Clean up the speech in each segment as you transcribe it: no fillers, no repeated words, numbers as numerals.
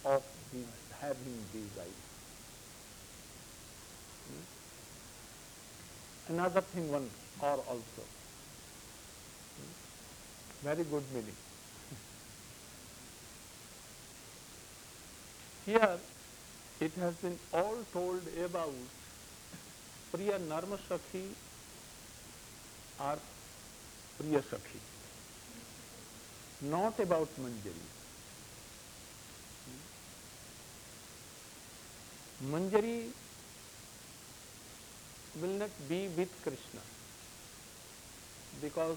of his having these eyes. Another thing one or also. Very good meaning. Here it has been all told about Priya Narma Sakhi or Priya Sakhi, not about Manjari. Manjari will not be with Krishna because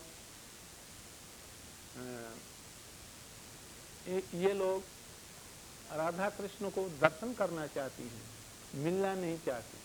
ये लोग राधा कृष्ण को दर्शन करना चाहती हैं, मिलना नहीं चाहती.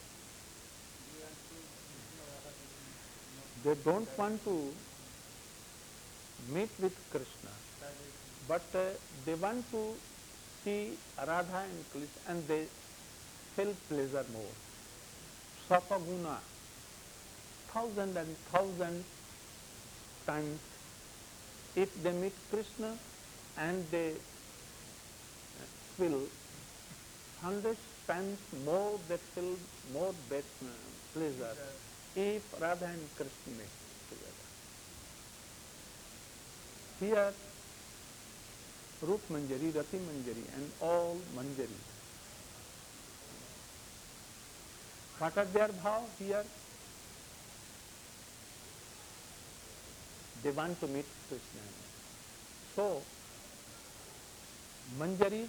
They don't want to meet with Krishna, but they want to see Radha and Krishna and they feel pleasure more. Sapaguna, thousand and thousand times if they meet Krishna and they feel 100 times more, they feel more pleasure if Radha and Krishna meet together. Here, Rup Manjari, Rati Manjari and all Manjari. What are their bhav here? They want to meet Krishna. So, Manjari,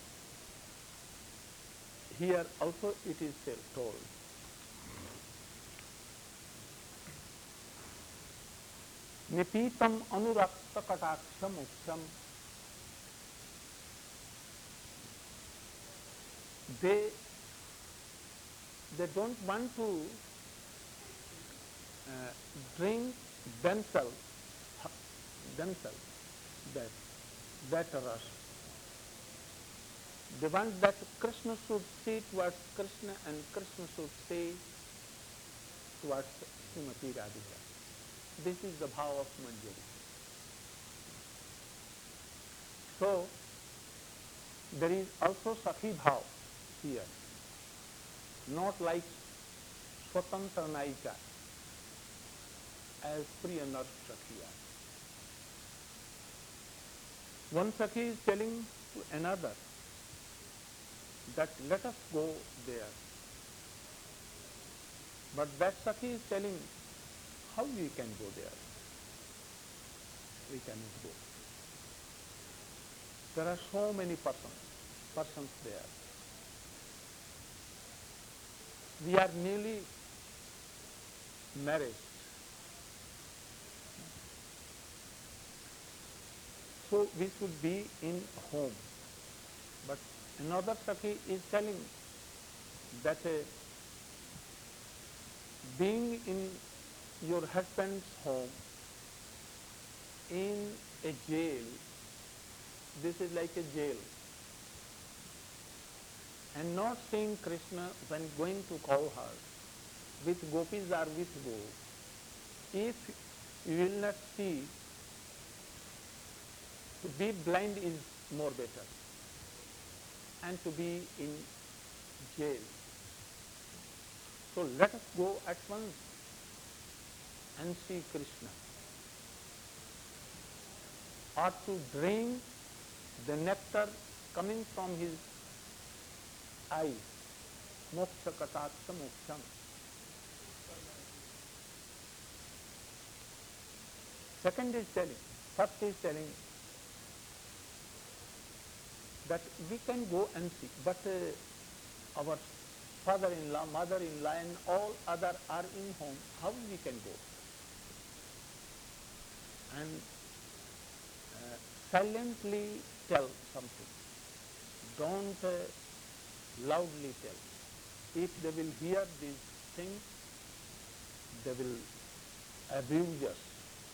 here also it is told. Nipitam anurakta kataksham uksham. They don't want to drink themselves that rush. They want that Krishna should see towards Krishna and Krishna should see towards Srimati Radhika. This is the bhav of Manjari. So, there is also Sakhi bhav here, not like Swatantra Naika as Priya Nar Sakhiya. One Sakhi is telling to another that let us go there. But that Sakhi is telling how we can go there. We cannot go. There are so many persons there. We are newly married. So we should be in home. But another Sakhi is telling that being in your husband's home in a jail, this is like a jail. And not seeing Krishna when going to cow herd with gopis or with go. If you will not see, to be blind is more better. And to be in jail. So let us go at once and see Krishna. Or to drink the nectar coming from his eyes. Moksha kataksa moksham. Second is telling, first is telling that we can go and see, but our father-in-law, mother-in-law and all other are in home, how we can go? And silently tell something. Don't loudly tell. If they will hear these things, they will abuse us.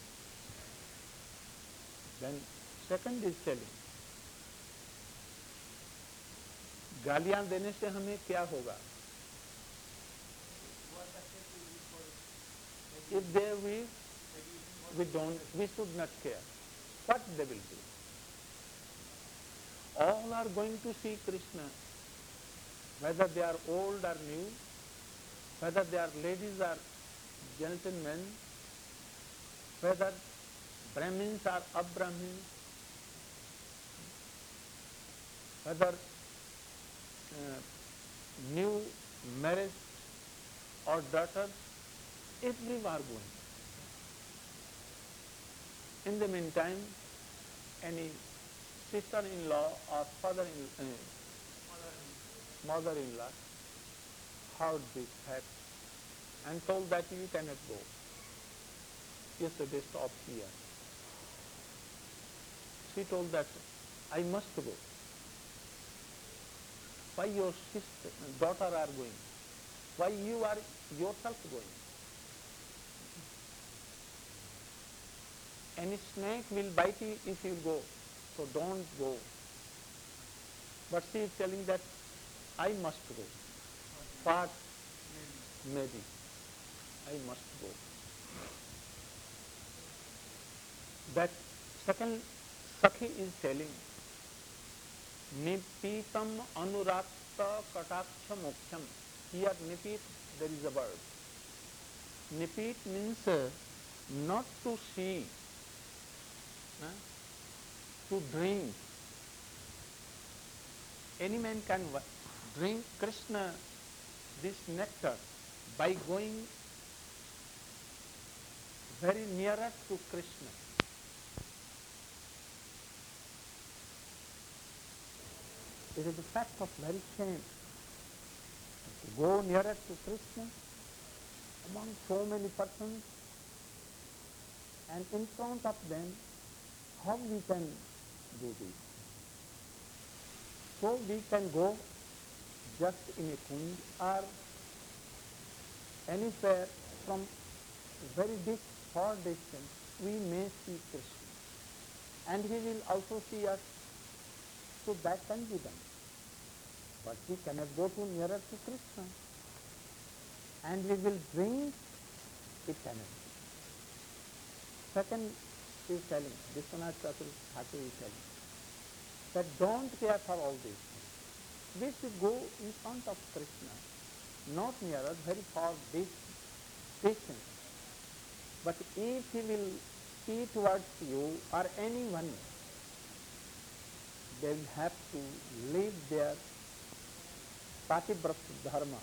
Then second is telling, गालियां देने से हमें क्या होगा? If they will, we should not care what they will do. all are going to see Krishna, whether they are old or new, whether they are ladies or gentlemen, whether Brahmins or Abrahmins, whether new marriage or daughters, everyone are going. In the meantime, any sister-in-law or mother-in-law heard this fact and told that you cannot go. Yesterday stopped here. She told that I must go. Why your sister, daughter are going? Why you are yourself going? Any snake will bite you if you go, so don't go. But she is telling that I must go. What? Maybe. I must go. That second Sakhi is telling, Nipitam anurakta kataksha mokhyam. Here nipit, there is a word. Nipit means not to see, to drink. Any man can drink Krishna, this nectar, by going very nearer to Krishna. It is a fact of very shame to go nearer to Krishna among so many persons, and in front of them, how we can do this? So we can go just in a kunj or anywhere from very far distance, we may see Krishna, and he will also see us. So that can be done. But we cannot go to nearer to Krishna. And we will drink, it cannot be. Second is telling, Vishwanath Chakravarti Thakur is telling, that don't care for all these things. We should go in front of Krishna, not nearer, very far distance. But if he will see towards you or anyone, they will have to live their pativrata dharma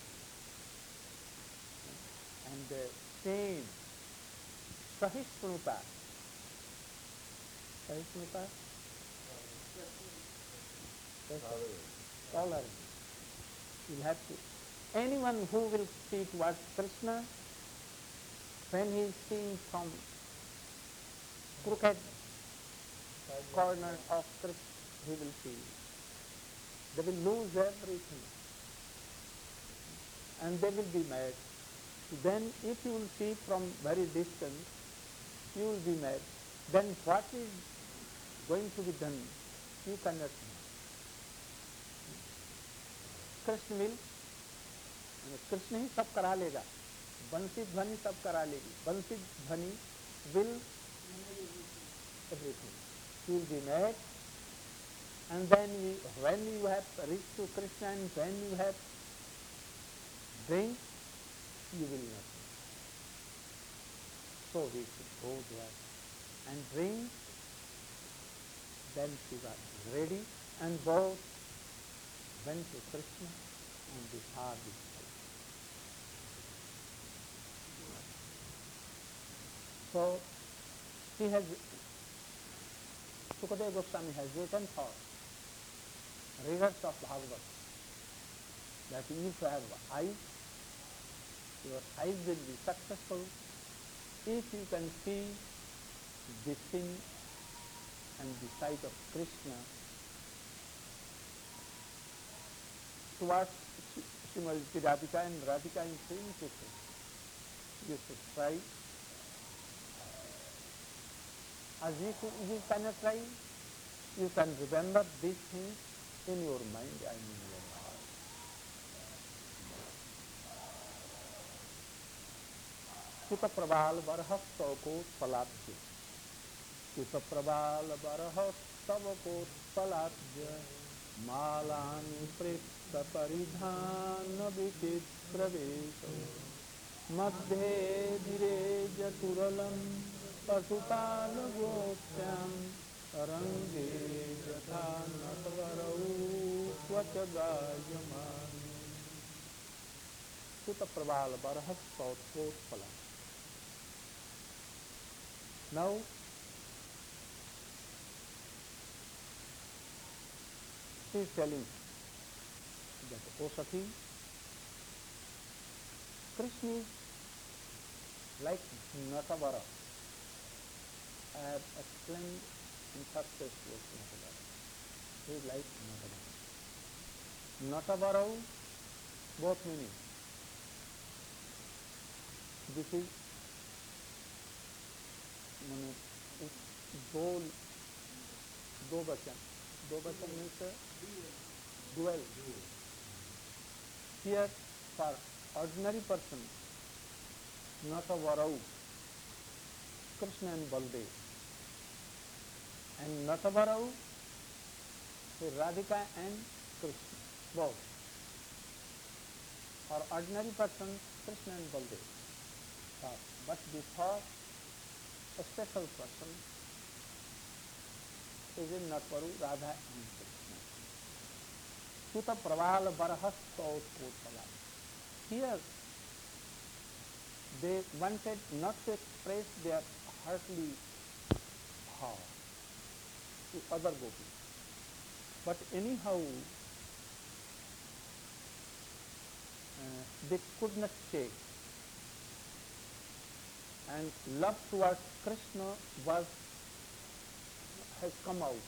and same sahisnuta. Sahisnuta? Tolerance. You will have to. Anyone who will see towards Krishna, when he is seeing from crooked corner of Krishna, he will see. They will lose everything. And they will be mad. Then if you will see from very distant, you will be mad. Then what is going to be done? You cannot know. Krishna will, Krishna ही सब करा लेगा. बंसी ध्वनि सब करा लेगी. बंसी ध्वनि will everything. You will be mad. And then when you have reached to Krishna and when you have drink, you will not. So we should go there and drink. Then she got ready and both went to Krishna and they saw this place. So she has, Sukadeva Goswami has written for readers of Bhagavad that if you have eyes, your eyes will be successful if you can see the sin and the sight of Krishna towards Srimati Radhika and Radhika in seeing Krishna. You should try. As you cannot try, you can remember these things in your mind and in your heart. Sutta prabal barha stavko palabhya. Sutta prabal barha stavko palabhya. मालानि पृक्तपरिधानविचित्रवेशो मध्ये धिरेजतुरलं पशुपालगोष्ठ्यां रङ्गे यथा नटवरौ Kavach गायमाने सुतप्रबालबरहस्तोत्कोत्पलम्. Now, she is telling that, O Sakhi, Krishna is like Natavara. I have explained in first place Natavara. He is like Natavara. Natavara, both meaning. This is दो वचन means dual. Here for ordinary person, Natavarau, Krishna and Baldev, and Natavarau, Radhika and Krishna, both. For ordinary person, Krishna and Baldev. But before a special person is in Natvaru, Radha and Krishna. Suta Pravala Barahastotpala. Here they wanted not to express their heartly bhav to other gopis, but anyhow they could not shake, and love towards Krishna has come out.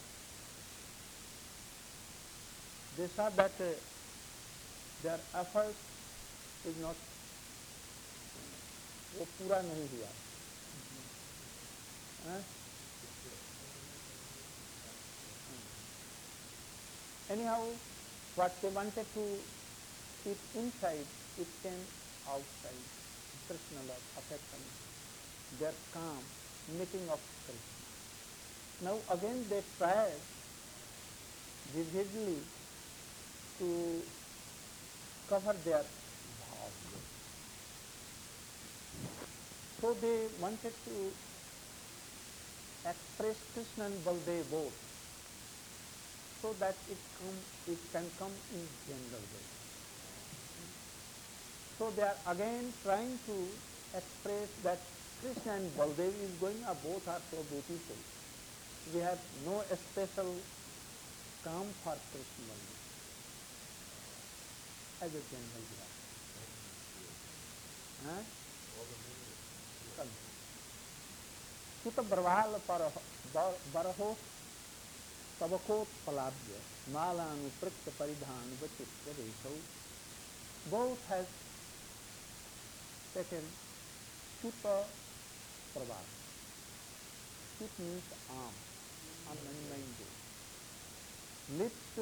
They saw that their effort is not, वो पूरा नहीं हुआ. Anyhow, what they wanted to keep inside, it came outside. Krishna love, affection, their calm, meeting of Krishna. Now again they tried vividly to cover their bhav. So they wanted to express Krishna and Baldev both, so that it can come in general way. So they are again trying to express that Krishna and Baldev is going, both are so beautiful. We have no special calm for Krishna Baldev as a general way. Suta Brahal Baraho Tabakotpalabhya Malanu Prikta Paridhan Vachitra Vesau. Both has taken Suta Prabhat. Sut means arm, unminded. Lips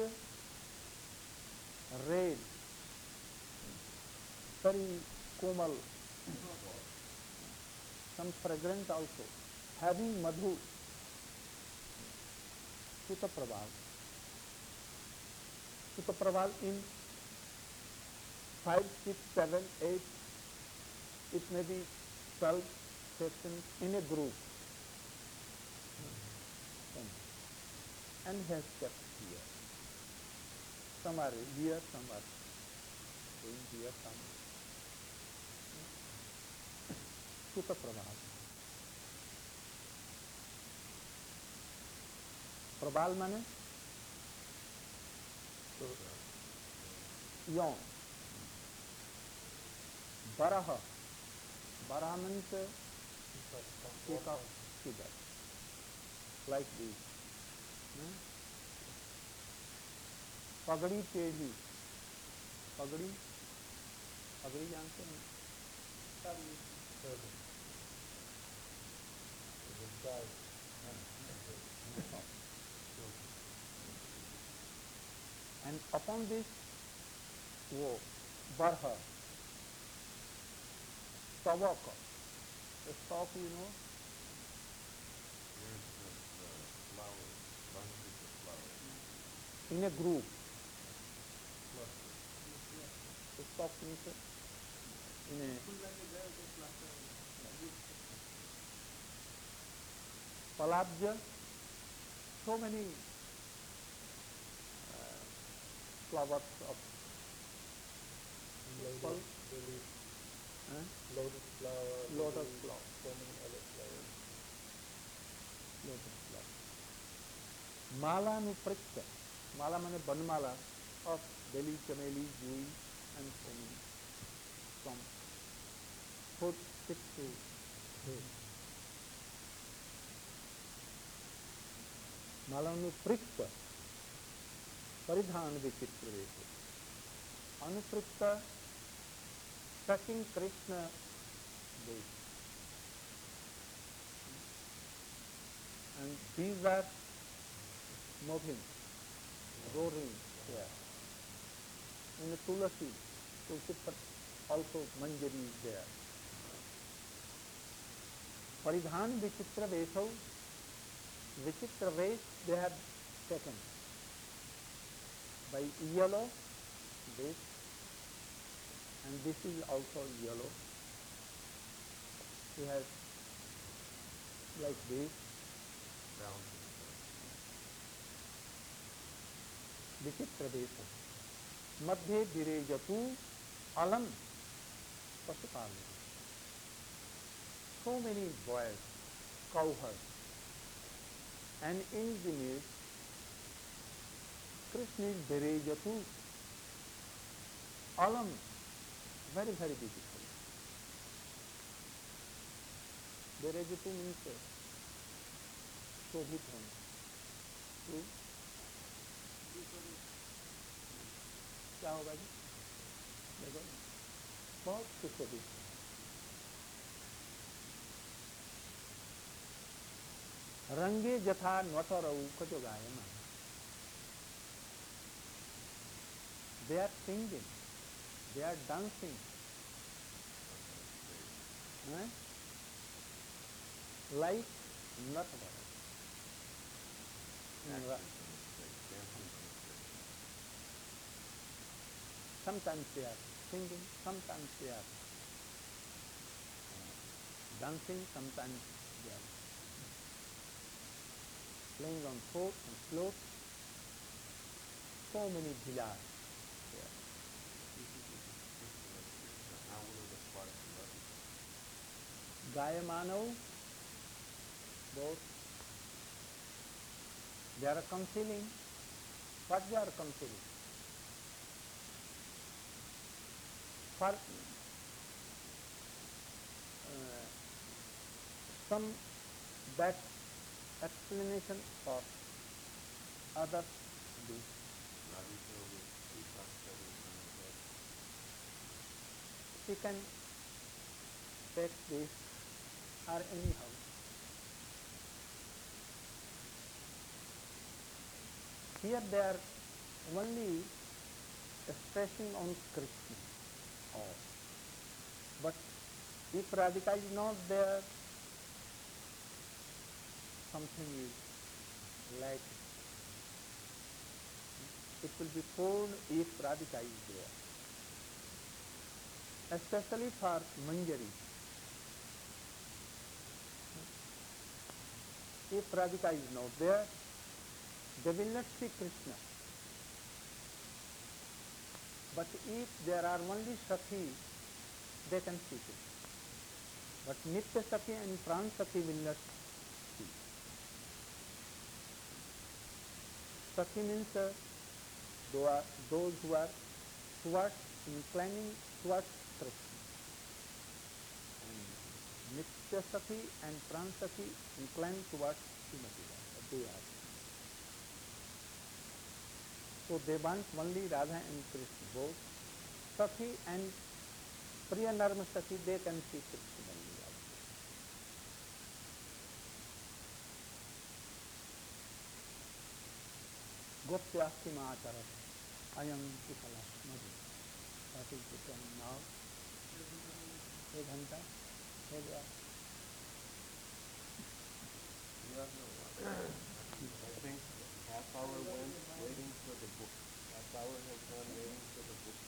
red, very komal, some fragrance also, having madhu, Suta Prabhat. Suta Prabhat in 5, 6, 7, 8, it may be 12 sections in a group. And he has kept here. Some are here, some are going here, some. Suta Prabhat. Prabal means yawn. Baraha. Baraha means take up figure. Like this. Pagadi Teji. Pagadi जानते हैं? And upon this, वो Barha, stalk, the stalk, you know. in a group. Stop means in a palabja, so many flowers of lotus flower, lotus flower. so many other flowers. Lotus flower. Mala nuprikta. Mala means banmala of lily, chameli, jui, and so many. From foot, 6 to 8. Mala nuprikta. Paridhan vichitra vesu. Anuprikta, touching Krishna vesu. And these are moving, roaring here. In the Tulasi also Manjari is there. Paridhan vichitra vesu. Vichitra vesh they have taken by yellow this, and this is also yellow. He has like this. Vichitra vesh. Madhye virejatu alam pasupali. So many boys, cowherds, and in the midst, Krishna is virejatu alam, very, very beautiful. Virejatu means शोभित होना. क्या होगा जी? देखो बहुत सुशोभित. रंगे जथा नवतरऊ कजो गायमा. They are singing, they are dancing. Like Natara. Sometimes they are singing, sometimes they are dancing, sometimes they are playing on float and float. So many villas there. Gayamano, both. They are concealing. What they are concealing? For some that explanation for others do. She can take this or anyhow. Here they are only stressing on Krishna. Oh. But if Radhika is not there, something is lacking. It will be poured if Radhika is there. Especially for Manjari. If Radhika is not there, they will not see Krishna. But if there are only Sakhi, they can see Krishna. But Nitya Sakhi and Pran Sakhi will not see. Sakhi means those who are towards, inclining towards Krishna. And Nitya Sakhi and Pran Sakhi incline towards Srimati Radha. They are. So they want only Radha and Krishna, both. Sakhi and Priya Narma Sakhi, they can see Krishna only also. Gopyasti Maachara, Ayam Kukala, Madhu. That is the term now. 1 घंटा हो गया. I think half hour went waiting for the book. Half hour has gone waiting for the book.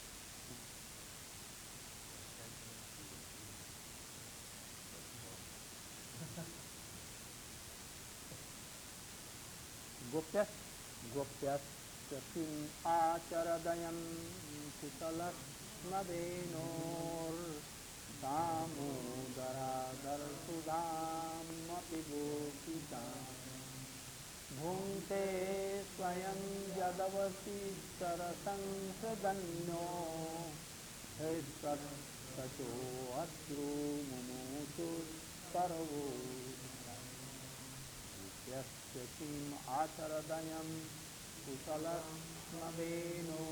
Gopyas, Gopyas, Sim Acharadayam Kusalas Nadenor Samudara Darsudam Apibhukitam Bhunte Swayam Jadavasi Sarasansadanyo Hesat Sacho Atru Mumutu Sarvo Yasya Kim Acharadayam Kusalasmaveno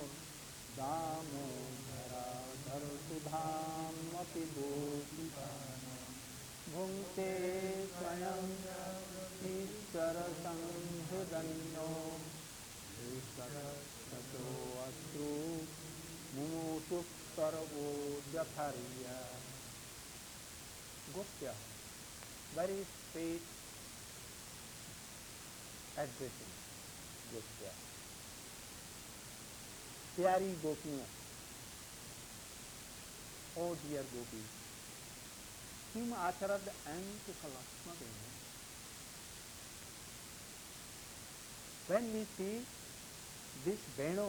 Damodara Dharsudham Apibhukitam Bhunte Swayam Ishvara Sanhridanyo Sato Astru Mumutu Sarvo Jatharya. Gopya, very sweet addressing Gopya. प्यारी गोपियों, oh dear gopis, Kim आचरद and कुशलस्मदेन. When we see this Venu,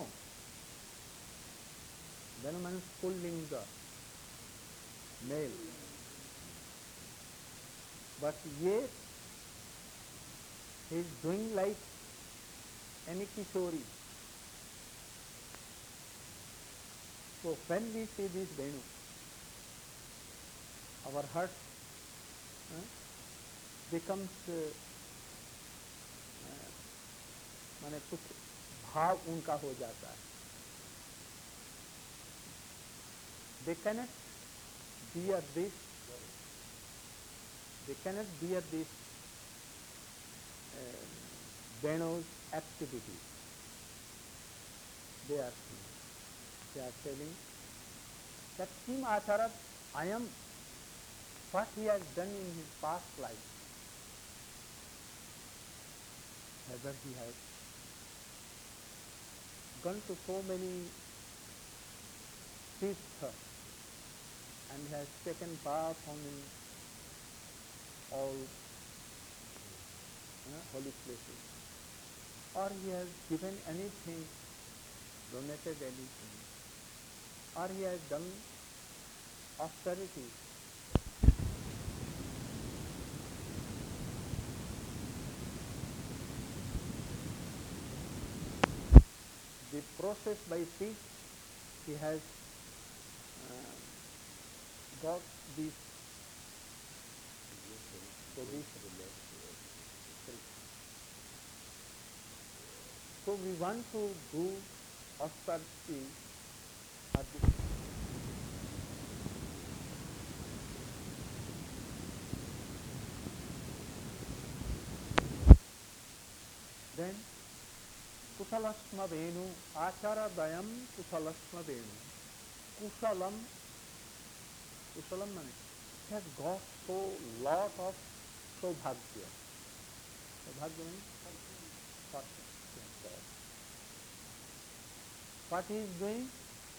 Venu means pullinga, male, but yet he is doing like any Kishori. So when we see this Venu, our heart becomes माने कुछ भाव उनका हो जाता है. They cannot bear this. They cannot bear this Venu's activity. They are telling that Kim Acharat, I am what he has done in his past life. Whether he has gone to so many tirthas and has taken bath on all holy places, or he has given anything, donated anything, or he has done austerity. The process by which he has got this position. So we want to do austerity at the then Kusalasma Venu, Achara Dayam Kusalasma Venu. Kusalam means has got so lot of Saubhagya. Saubhagya means fortune. What he is doing?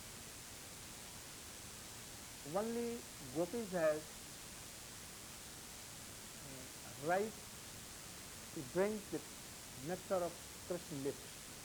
Only gopis has right to drink the nectar of Krishna lips.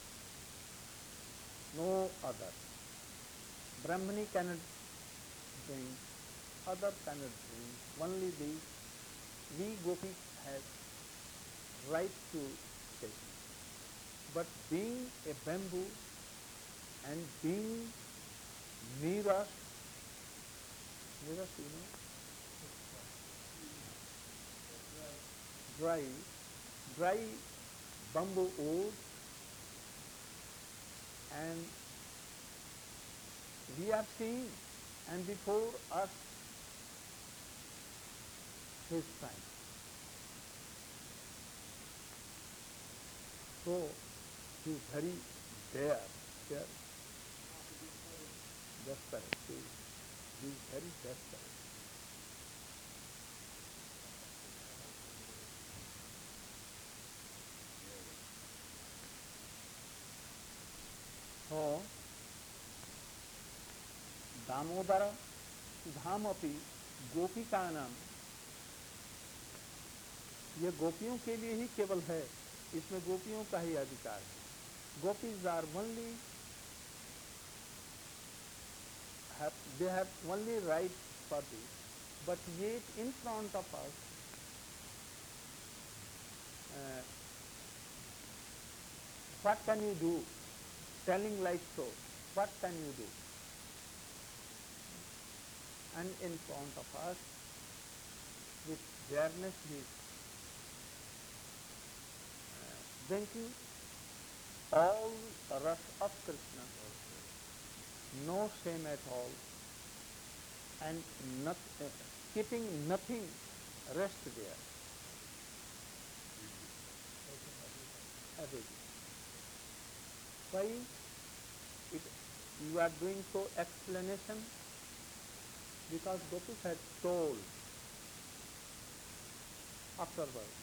No other. Brahmani cannot drink, other cannot drink. Only we gopis have right to take. But being a bamboo and being Niras, dry bamboo wood, and we are seeing, and before us his time. So he is very desperate. He is very desperate. So, Damodar सुधामपि गोपिकानाम, ये गोपियों के लिए ही केवल है, इसमें गोपियों का ही अधिकार है. Gopis are only, they have only right for this, but yet in front of us, what can you do? Telling like so, what can you do? And in front of us, with fairness, he is drinking all ras of Krishna, no shame at all, and keeping nothing rest there. Everything. Why you are doing so explanation? Because Gopis had told afterwards.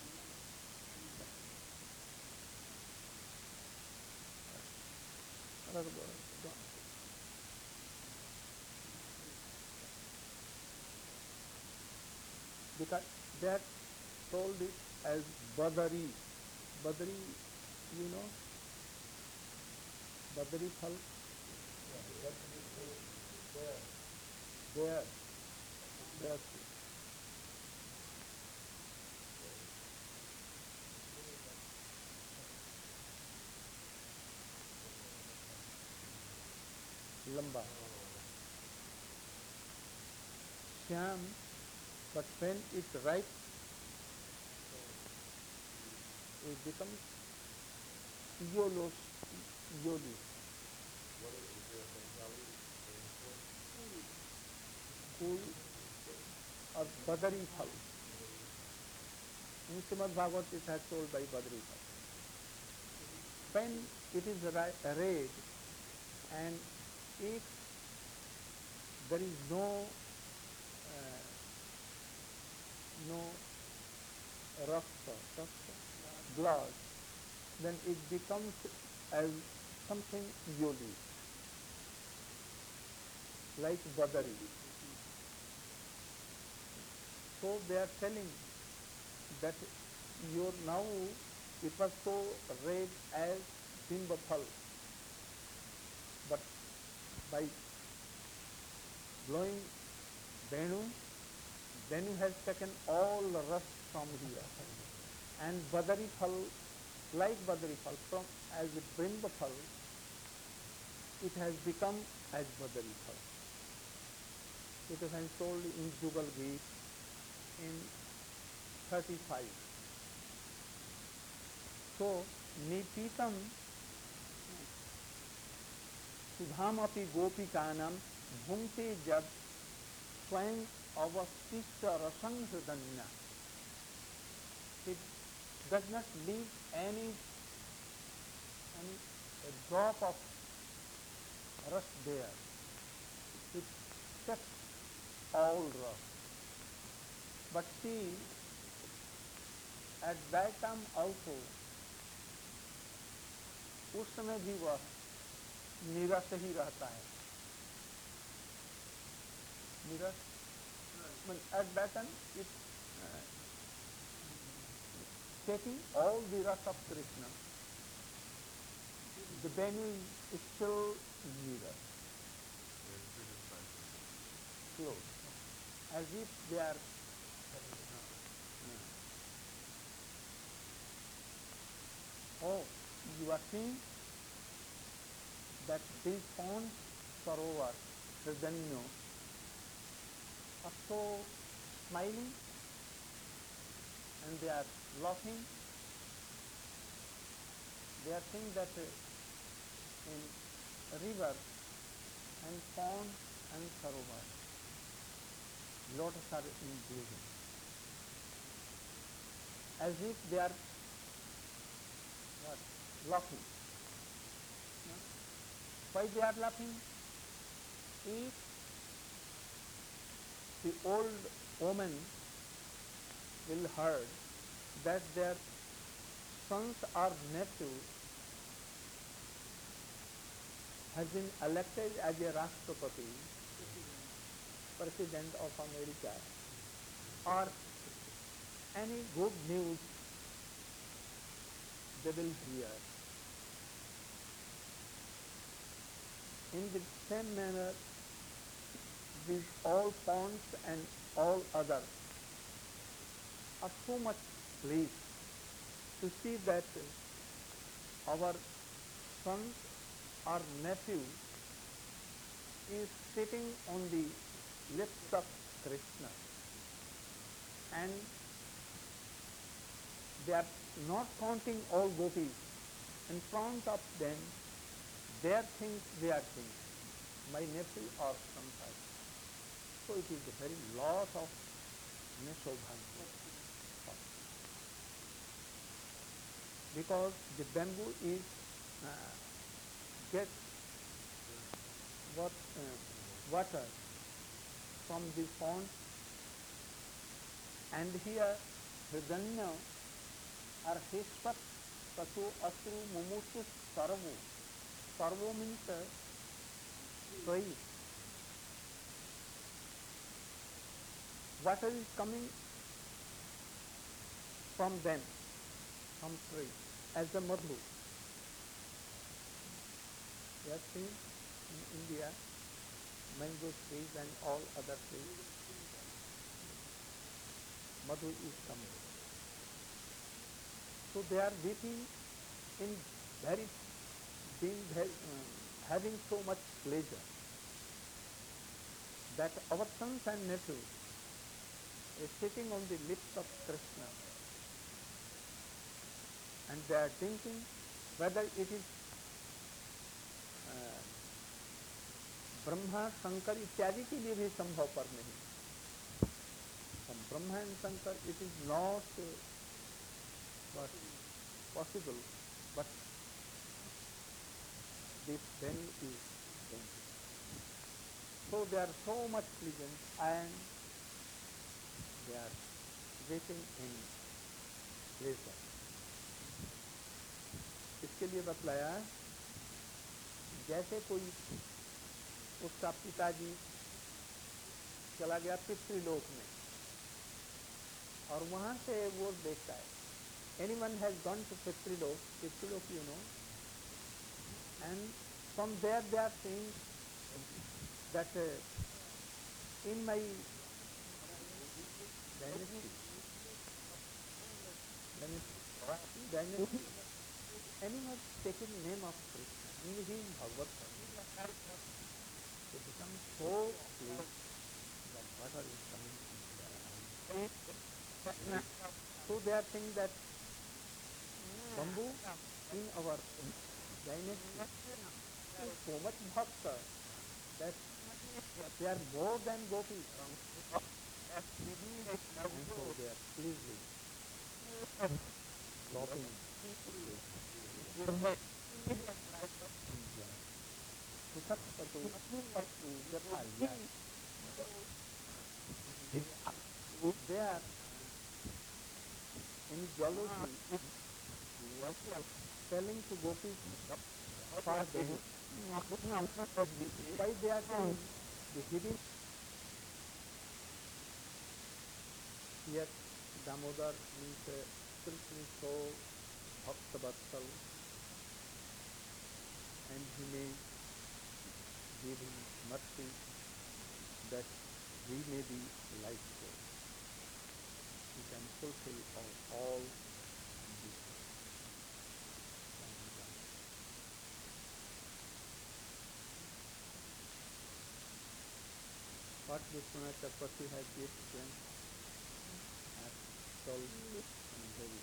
Because they had told it as Badari. Badari, you know? Badari Phal? There. There. Lamba. Shyam, but when it ripe, it becomes yolo. Cool or Badari Phal. In Srimad Bhagavad it has told by Badari Phal. When it is red and if there is no blood, then it becomes as something yoli, like Badari. So they are telling that your now it was so red as Bimbafal, but by blowing Venu has taken all the rust from here, and Badari Phal, like Badari Phal, from as Bimbafal, it has become as Badari Phal. It is told in Jugal Gita in 35. So, Nipitam Sudham api gopikanam bhungte jab swayam avastishya rasang hridanya. It does not leave any drop of rust there. It sets all rust. But see, at that time also, उस समय भी वह निरस ही रहता है. Niras, at that time it taking all the rasa of Krishna. The Venu is still niras, close, as if they are. Oh, you are seeing that these ponds, Sarovar, Hridanya, are so smiling and they are laughing. They are saying that in river and pond and Sarovar, lotus are in bloom, as if they are laughing. Why they are laughing? If the old woman will heard that their sons or nephews has been elected as a Rashtrapati, President of America, or any good news they will hear. In the same manner, these all ponds and all others are so much pleased to see that our son or nephew is sitting on the lips of Krishna, and they are not counting all gopis. In front of them, their things they are doing. My nephew or some type. So it is a very lot of Neshobhanya. Because the bamboo is gets water from the pond, and here Hridanya or Hishpat Tasu Asru Mumusu Sarvo. Sarvo means tree. Water is coming from them, from tree, as the madhu. You have seen in India mango trees and all other trees. Madhu is coming. So they are weeping in very, having so much pleasure that our sons and nephews is sitting on the lips of Krishna, and they are thinking whether it is Brahma Shankar इत्यादि के लिए भी संभव पर नहीं. From Brahma and Shankar it is not possible, but this venue is venue. So they are so much pleasant and they are waiting in pleasure. इसके लिए बतलाया जैसे कोई उसका पिताजी चला गया पितृलोक में और वहां से वो देखता है. Anyone has gone to Pitrulok you know, and from there they are saying that in my dynasty, anyone taking name of Krishna, and he is Bhagavad Gita. They become so pleased that water is coming from there. So they are saying that bamboo in our dynasty is so much bhakta that they are more than gopis. And so they are pleased dropping. They are in geology telling to gopis for them why they are telling the hidden. Yet Damodar means Krishna is so bhakta vatsal, and he may give him mercy that we may be like so. He can fulfill all these. What Vishwanath Chakravarti has explained as told and very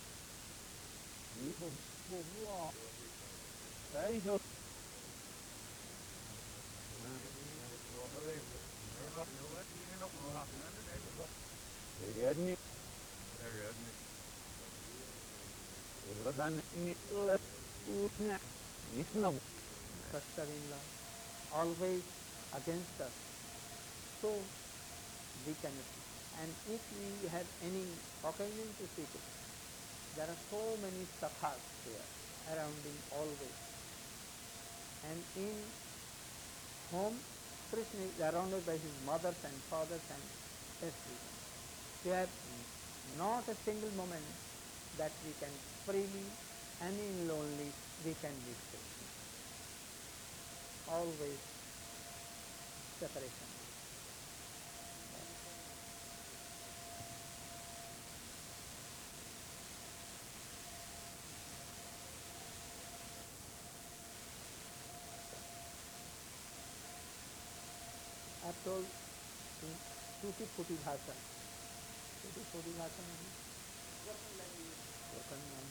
sister-in-law always against us. So we cannot. And if we have any occasion to see it, there are so many sakhas there, surrounding always. And in home, Krishna is surrounded by his mothers and fathers and everyone. There is not a single moment that we can freely and in lonely we can meet Krishna. Always separation. I have told in टूटी फूटी भाषा, टूटी फूटी भाषा नहीं, broken language.